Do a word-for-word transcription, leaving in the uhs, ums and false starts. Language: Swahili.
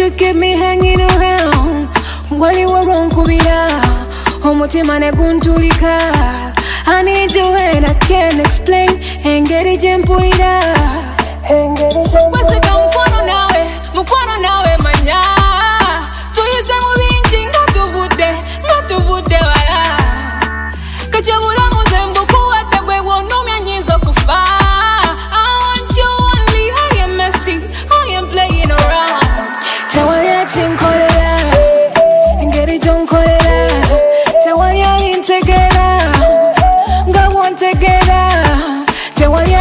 to keep me hanging around. Wali wrong kubira, omutima ne guntulika. I need you and I can't explain. Engeri jempulira, engeri jempulira. Kweseka mkono nawe, mkono nawe manya. Tuyise mubinji nga tuvude, nga tuvude wala. Kachabula muzembu kuwate gwe wonumya nyizo kufa. I want you only, I am messy, I am playing around. Tewali atinkolera, engeri jonkolera. Tewali alintegera, nga wontegera. Tewali